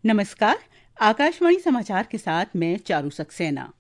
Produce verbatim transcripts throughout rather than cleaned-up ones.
नमस्कार, आकाशवाणी समाचार के साथ मैं चारू सक्सेना।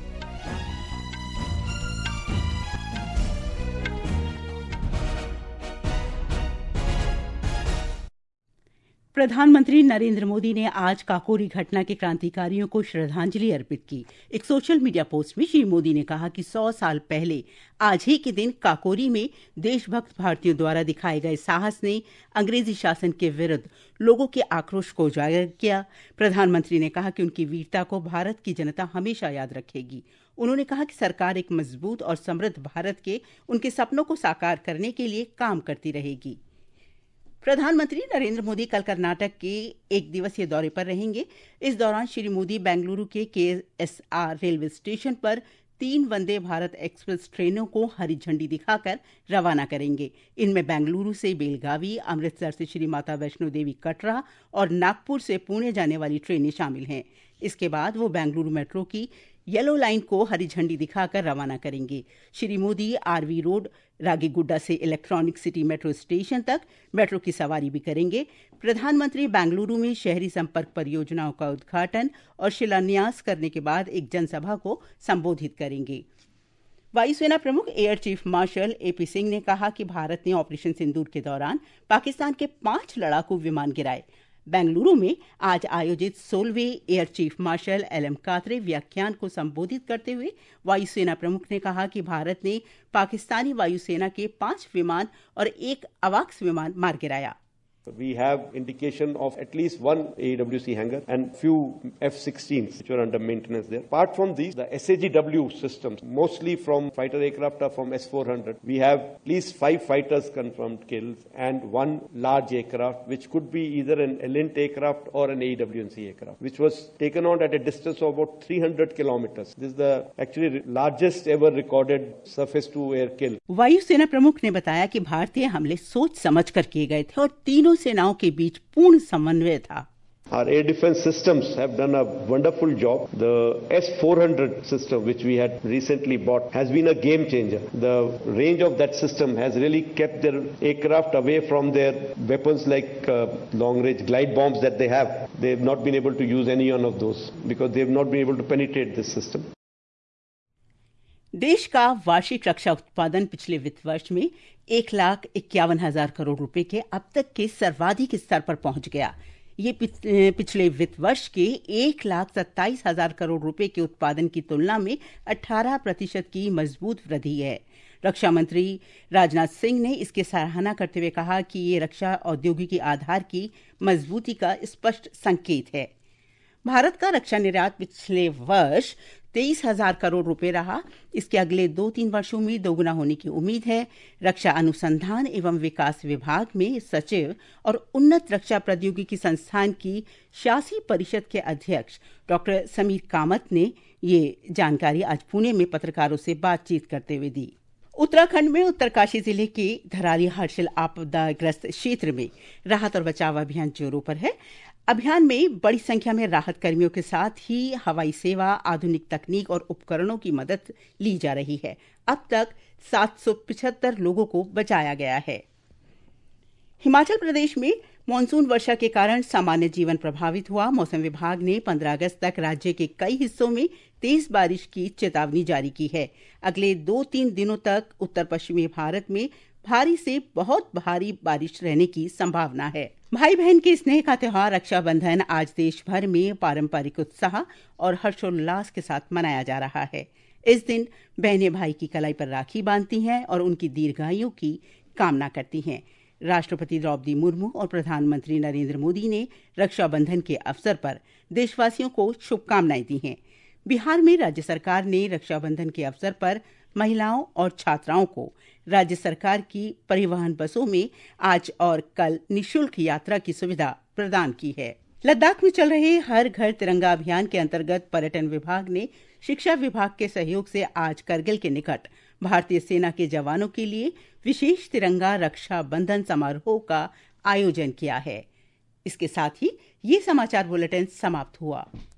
प्रधानमंत्री नरेंद्र मोदी ने आज काकोरी घटना के क्रांतिकारियों को श्रद्धांजलि अर्पित की। एक सोशल मीडिया पोस्ट में श्री मोदी ने कहा कि सौ साल पहले आज ही के दिन काकोरी में देशभक्त भारतीयों द्वारा दिखाए गए साहस ने अंग्रेजी शासन के विरुद्ध लोगों के आक्रोश को उजागर किया। प्रधानमंत्री ने कहा कि उनकी वीरता को भारत की जनता हमेशा याद रखेगी। उन्होंने कहा कि सरकार एक मजबूत और समृद्ध भारत के उनके सपनों को साकार करने के लिए काम करती रहेगी। प्रधानमंत्री नरेंद्र मोदी कल कर्नाटक के एक दिवसीय दौरे पर रहेंगे। इस दौरान श्री मोदी बेंगलुरु के के एस आर रेलवे स्टेशन पर तीन वंदे भारत एक्सप्रेस ट्रेनों को हरी झंडी दिखाकर रवाना करेंगे। इनमें बेंगलुरु से बेलगावी, अमृतसर से श्री माता वैष्णो देवी कटरा और नागपुर से पुणे जाने वाली ट्रेनें शामिल हैं। इसके बाद वो बेंगलुरु मेट्रो की येलो लाइन को हरी झंडी दिखाकर रवाना करेंगे। श्री मोदी आरवी रोड रागीगुड्डा से इलेक्ट्रॉनिक सिटी मेट्रो स्टेशन तक मेट्रो की सवारी भी करेंगे। प्रधानमंत्री बेंगलुरु में शहरी संपर्क परियोजनाओं का उद्घाटन और शिलान्यास करने के बाद एक जनसभा को संबोधित करेंगे। वायुसेना प्रमुख air chief marshal AP Singh ने कहा कि भारत ने ऑपरेशन सिंदूर के दौरान पाकिस्तान के पांच लड़ाकू विमान गिराए। बेंगलुरु में आज आयोजित सोलहवें air chief marshal L M Katre व्याख्यान को संबोधित करते हुए वायुसेना प्रमुख ने कहा कि भारत ने पाकिस्तानी वायुसेना के पांच विमान और एक अवाक्स विमान मार गिराया। We have indication of at least one A E W C hangar and few F sixteens which were under maintenance there. Apart from these, the S A G W systems, mostly from fighter aircraft are from S four hundred. We have at least five fighters confirmed kills and one large aircraft which could be either an Elint aircraft or an A E W C aircraft, which was taken on at a distance of about three hundred kilometers. This is the actually largest ever recorded surface to air kill. वायुसेना प्रमुख ने बताया कि भारतीय हमले सोच समझ कर किए गए थे और तीनों सेनाओं के बीच पूर्ण समन्वय था। Our air defense systems have done a wonderful job. The S four hundred system, which we had recently bought, has been a game changer. The range of that system has really kept their aircraft away from their weapons like uh, long-range glide bombs that they have. They have not been able to use any one of those because they have not been able to penetrate this system. देश का वार्षिक रक्षा उत्पादन पिछले वित्त वर्ष में एक लाख इक्यावन हजार करोड़ रुपए के अब तक के सर्वाधिक स्तर पर पहुंच गया। ये पिछले वित्त वर्ष के एक लाख सत्ताईस हजार करोड़ रुपए के उत्पादन की तुलना में अठारह प्रतिशत की मजबूत वृद्धि है। रक्षा मंत्री राजनाथ सिंह ने इसकी सराहना करते हुए कहा कि ये रक्षा औद्योगिकी आधार की मजबूती का स्पष्ट संकेत है। भारत का रक्षा निर्यात पिछले वर्ष तेईस हजार करोड़ रुपए रहा। इसके अगले दो तीन वर्षों में दोगुना होने की उम्मीद है। रक्षा अनुसंधान एवं विकास विभाग में सचिव और उन्नत रक्षा प्रौद्योगिकी संस्थान की शासी परिषद के अध्यक्ष डॉक्टर समीर कामत ने ये जानकारी आज पुणे में पत्रकारों से बातचीत करते हुए दी। उत्तराखंड में उत्तरकाशी जिले के धराली हर्षिल आपदाग्रस्त क्षेत्र में राहत और बचाव अभियान जोरों पर है। अभियान में बड़ी संख्या में राहत कर्मियों के साथ ही हवाई सेवा, आधुनिक तकनीक और उपकरणों की मदद ली जा रही है। अब तक सात सौ पचहत्तर लोगों को बचाया गया है। हिमाचल प्रदेश में मानसून वर्षा के कारण सामान्य जीवन प्रभावित हुआ। मौसम विभाग ने पंद्रह अगस्त तक राज्य के कई हिस्सों में तेज बारिश की चेतावनी जारी की है। अगले दो तीन दिनों तक उत्तर पश्चिमी भारत में भारी से बहुत भारी बारिश रहने की संभावना है। भाई बहन के स्नेह का त्योहार रक्षाबंधन आज देश भर में पारंपरिक उत्साह और हर्षोल्लास के साथ मनाया जा रहा है। इस दिन बहनें भाई की कलाई पर राखी बांधती हैं और उनकी दीर्घायु की कामना करती हैं। राष्ट्रपति द्रौपदी मुर्मू और प्रधानमंत्री नरेंद्र मोदी ने रक्षाबंधन के अवसर पर देशवासियों को शुभकामनाएं दी हैं। बिहार में राज्य सरकार ने रक्षाबंधन के अवसर पर महिलाओं और छात्राओं को राज्य सरकार की परिवहन बसों में आज और कल निःशुल्क यात्रा की सुविधा प्रदान की है। लद्दाख में चल रहे हर घर तिरंगा अभियान के अंतर्गत पर्यटन विभाग ने शिक्षा विभाग के सहयोग से आज करगिल के निकट भारतीय सेना के जवानों के लिए विशेष तिरंगा रक्षा बंधन समारोह का आयोजन किया है। इसके साथ ही ये समाचार बुलेटिन समाप्त हुआ।